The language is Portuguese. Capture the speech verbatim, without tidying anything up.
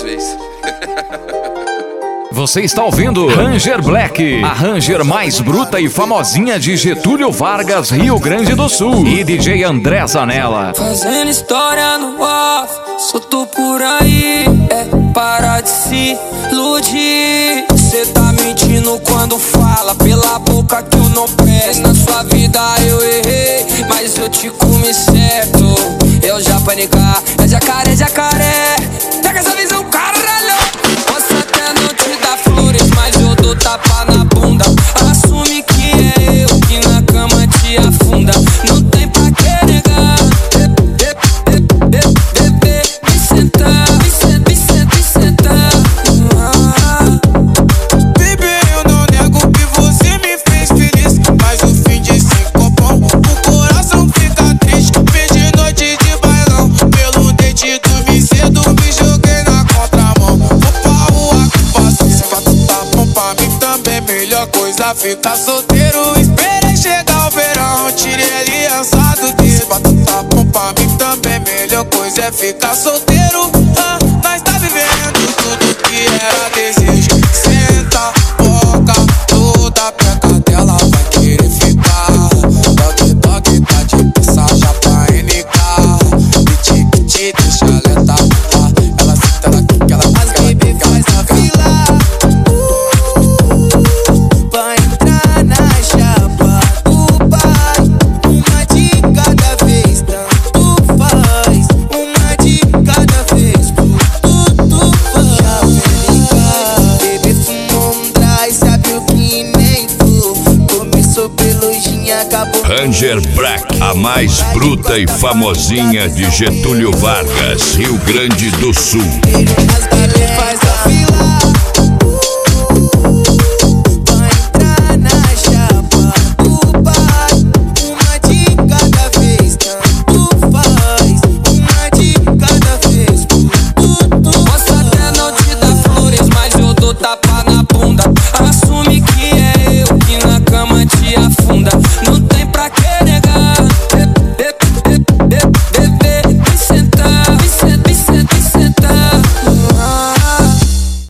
vez. Você está ouvindo Ranger Black, a Ranger mais bruta e famosinha de Getúlio Vargas, Rio Grande do Sul, e D J André Zanella. Fazendo história no off, solto por aí, é para de se iludir. Cê tá mentindo quando fala pela boca que eu não presto. Na sua vida eu errei, mas eu te comi certo. Eu já panicar, é jacaré, jacaré. Pega essa visão, caralho. Posso até não te dar flores, mas eu dou tapa na bunda. Assume que é eu que na cama te afunda. Não tem pra que negar. Bebê, vem sentar, vem sentar, vem sentar, vem sentar. Bebê, eu não nego que você me fez feliz, mas o fim de cinco bom, o coração fica triste. Perdi noite de bailão, pelo dente dormi cedo, me joguei na contramão. Vou pra rua que passo, se fato tá bom pra mim também. Melhor coisa ficar solteiro, esperei chegar o verão, tirei a aliança do dedo. Se fato tá bom pra mim também, melhor coisa é ficar solteiro. Ah, nós tá vivendo tudo que era desejo. Senta, boca, toda perto dela vai querer ficar. Toque, toque, tá de passagem pra N K. Piti, piti, deixa ela tá. Ela senta, ela quica, ela As baby faz a fila pra entrar na chapa do pai. Uma de cada vez, tanto faz. Uma de cada vez, tudo faz. Já vem bebê fumou um dry, sabe o que nem tu. Começou pelo gin, acabou Ranger Black, a mais bruta e famosinha de Getúlio Vargas, Rio Grande do Sul. as baby faz a fila